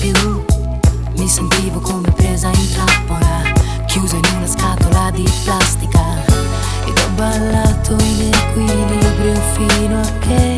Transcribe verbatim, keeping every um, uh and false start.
più. Mi sentivo come presa in trappola, chiusa in una scatola di plastica, ed ho ballato in equilibrio fino a che